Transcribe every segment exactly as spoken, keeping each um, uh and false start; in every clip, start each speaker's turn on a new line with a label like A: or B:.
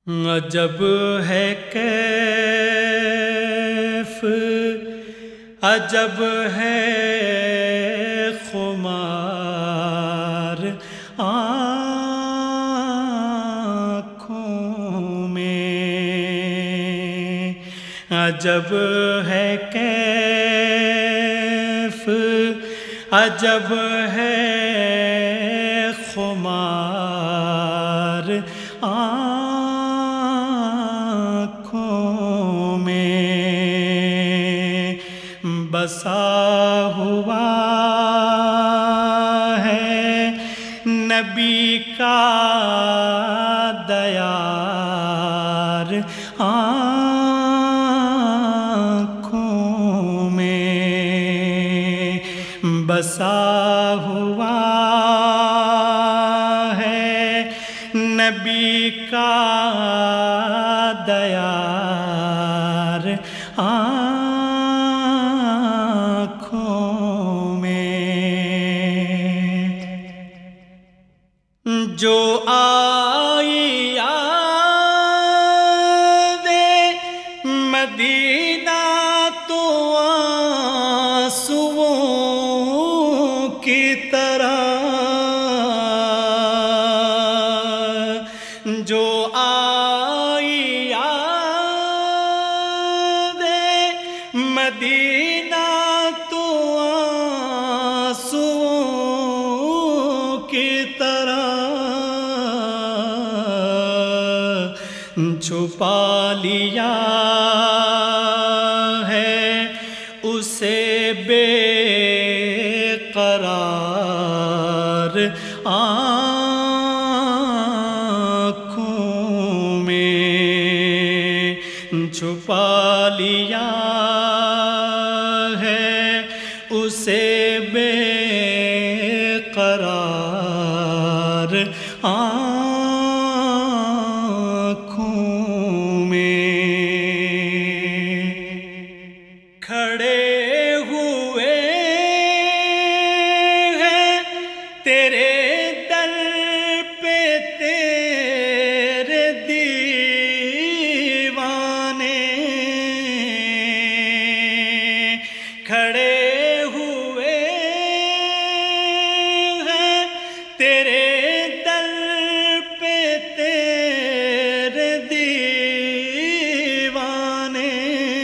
A: عجب ہے کیف، عجب ہے خمار آنکھوں میں، عجب ہے کیف، عجب ہے خمار آنکھوں میں، بسا ہوا ہے نبی کا دیار آنکھوں میں، بسا ہوا ہے نبی کا دیار آنکھوں میں، جو آئی یاد مدینہ تو آنسوؤں کی طرح، جو آئی یاد مدینہ تو آنسوؤں کی طرح، چھپا لیا ہے اسے بے قرار آنکھوں میں، چھپا لیا ہے اسے بے قرار آنکھوں میں، کھڑے ہوئے ہیں تیرے در پہ تیرے دیوانے، کھڑے ہوئے ہیں تیرے در پہ تیرے دیوانے،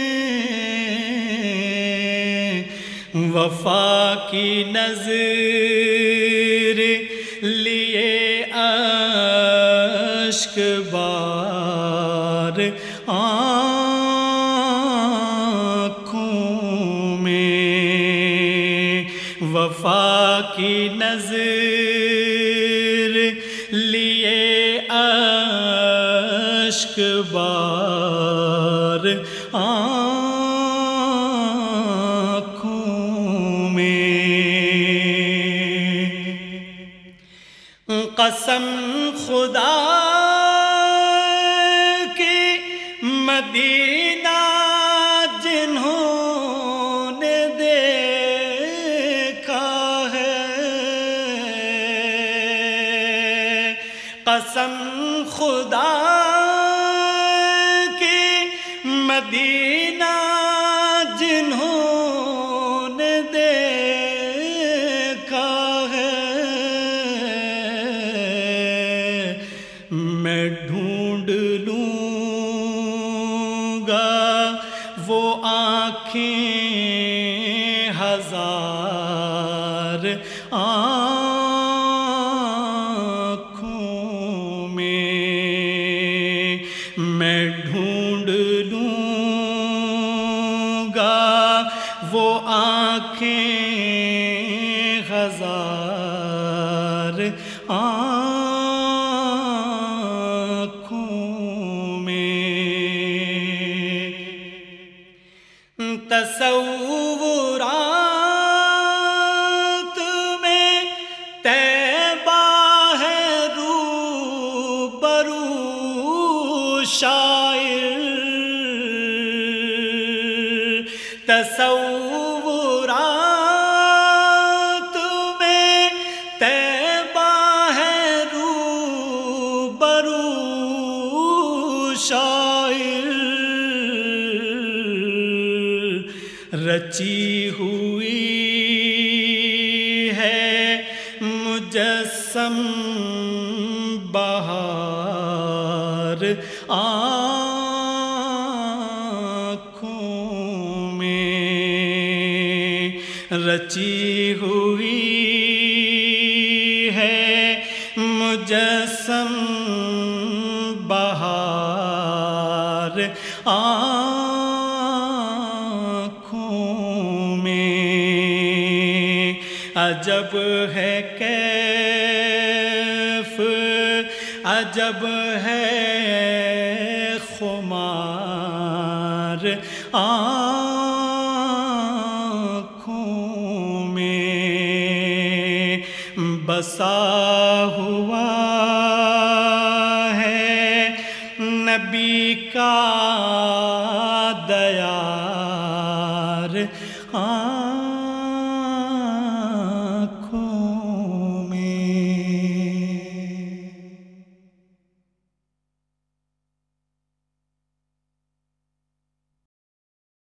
A: وفا کی نظر لیے اشک بار آنکھوں میں، وفا کی نظر لیے اشک بار آنکھوں میں، قسم خدا کی مدینہ جنہوں نے دیکھا ہے، قسم خدا کی مدینہ جنہوں نے دیکھا ہے، میں ڈھونڈ لوں گا وہ آنکھیں ہزار آنکھوں میں، میں ڈھونڈ لوں گا وہ آنکھیں ہزار آنکھوں میں، تصورات میں طیبہ ہے روبرو شاعر، تصورات میں طیبہ ہے روبرو شاعر رچی ہوئی ہے مجسم بہار آنکھوں میں، رچی ہوئی ہے مجسم بہار آنکھوں میں، عجب ہے کیف عجب ہے خمار آنکھوں میں، بسا ہوا ہے نبی کا دیار